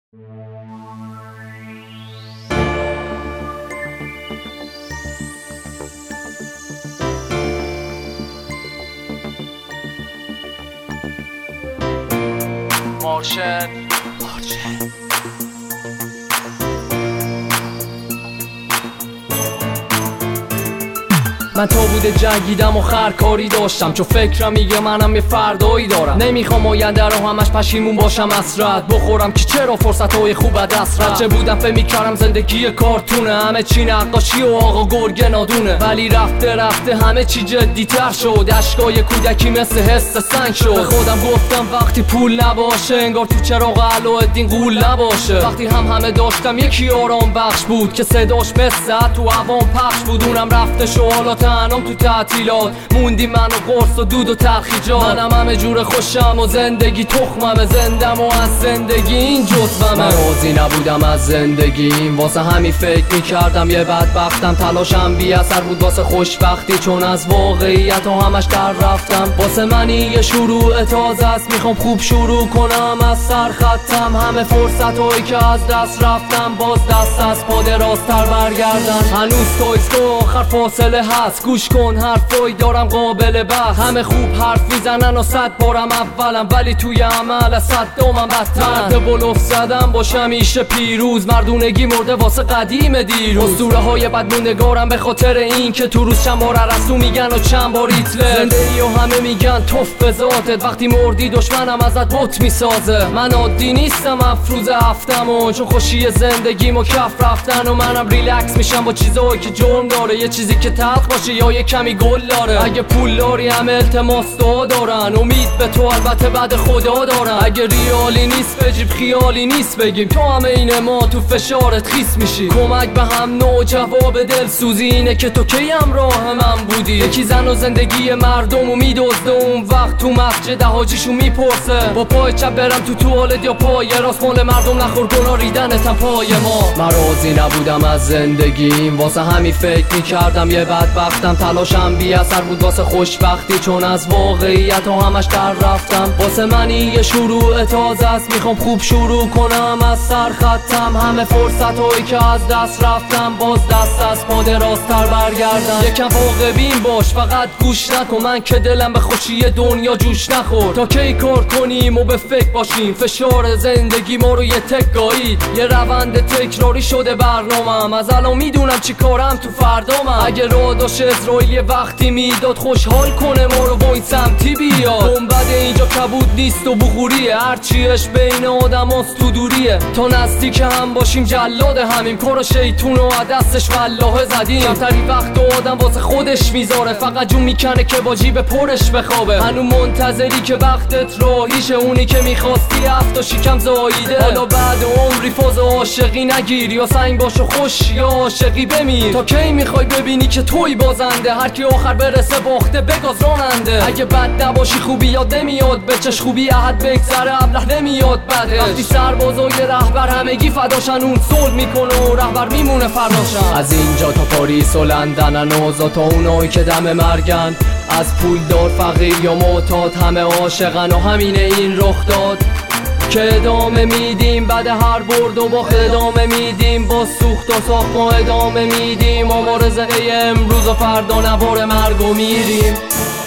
مارشل من تا بوده جنگیدم و خرکاری داشتم، چون فکرم میگه منم یه فردایی دارم. نمیخوام آینده رو همش پشیمون باشم، حسرت بخورم که چرا فرصتهای خوب دست رفت. بچه بودم فکر میکردم زندگی کارتونه، همه چی نقاشی و آقا گرگه نادونه. ولی رفته رفته همه چی جدی تر شد، اشکای کودکی مثل حس سنگ شد. به خودم گفتم وقتی پول نباشه انگار تو چراغ علاءالدین غول نباشه. وقتی همه داشتم یکی آرام بخش بود که صداش مثل تو عوام پخش بود. اونم رفته شو حالا تنام تو تعطیلات موندیم من و قرص و دود و تلخیجات. منم همه جور خوشم و زندگی تخممه، زندم و از زندگی این جزومه. من راضی نبودم از زندگیم، واسه همین فکر میکردم یه بدبختم. تلاشم بی اثر بود واسه خوشبختی، چون از واقعیت و همش در رفتم. واسه منی یه شروع تازه است، میخوام خوب شروع کنم از سر خطم. همه فرصت هایی که از دست رفتم باز دست از پا درازتر برگردن. هنوز تا ایستگاه آخر فاصله هست، گوش کن حرفایی دارم قابل بحث. همه خوب حرف میزنن و 100 بارم اولم، ولی توی عمل از 100 دومم بدترم. مرد بلوف زدم باشم ایشه پیروز، مردونگی مرده واسه قدیم دیروز. اسطوره های بدموندگارم به خاطر این که تو روز چند بار رسو میگن و چند بار هیتلر. زندگی و همه میگن توف به ذاتت، وقتی مردی دشمنم ازت بت میسازه. من عادی نیستم افروز هفتمون، چون خوشی زندگیمو کف رفتن و منم ریلکس میشم با چیزایی که جرم داره. یه چیزی که تلخ باشه یا یه کمی گل داره. اگه پول داری همه التماس دعا دارن، امید به تو البته بعد خدا دارن. اگه ریالی نیست بجیب خیالی نیست بگیم، تو همه اینه ما تو فشارت خیس میشی. کمک به هم نوع جواب دلسوزی اینه که تو کی همراه من بودی. یکی زن و زندگی مردمو میدزده، اون وقت تو مسجد حاجیشو میپرسه با پای چپ برم تو توالت یا پای راست. مال مردم نخور گناه ریدنتم پای ما. من راضی نبودم از زندگیم، واسه همین فکر میکردم یه بدبختم. تلاشم بی اثر بود واسه خوشبختی، چون از واقعیت و همش در رفتم. واسه منی یه شروع تازه است، میخوام خوب شروع کنم از سر خطم. همه فرصت هایی که از دست رفتم باز دست از پا درازتر برگردم. یکم واقع بین باش فقط گوش نکن، من که دلم به خوشی دنیا جوش نخور. تا کی کار کنیم و به فکر باشیم، فشار زندگی ما رو یه تک گایید. یه روند تکراری شده برنامم، از الان میدونم چی کارم تو فردامم. اگه راه داشت اسرائیل یه وقتی میداد خوشحال کنه ما رو با این سمتی بیاد. گنبد اینجا کبود نیست و بخوریه، هرچیش بین آدم هست تو دوریه. تا نزدیک هم باشیم جلاد همیم، کار شیطون و دستش والله زدیم. کمترین وقت و آدم واسه خودش میذاره، فقط جون میکنه که با جیب پرش بخوابه. هنو منتظری که وقتت راهیشه، اونی که میخواستی هفت و شکم زاییده. حالا بعد عمری فاز عاشقی نگیر، یا سنگ باش و خوش یا عاشقی بمیر. تا کی میخوای ببینی که توی بازنده، هر کی آخر برسه باخته بگاز راننده. اگه بد نباشی خوبی یاد نمیاد، بچش خوبی احد بگذره ابله نمیاد بده. وقتی سربازای رهبر همگی فداشن، اون صلح میکنه و رهبر میمونه فرداشن. از اینجا تا پاریس و لندن و تا اونایی که دم مرگن، از پول دار فقیر یا معتاد همه عاشقن و همینه این رخ داد که ادامه میدیم. بعد هر برد و باخت ادامه میدیم، با سوخت و ساخت ما ادامه میدیم. مبارزه امروز و فردا نوار مرگ و میریم.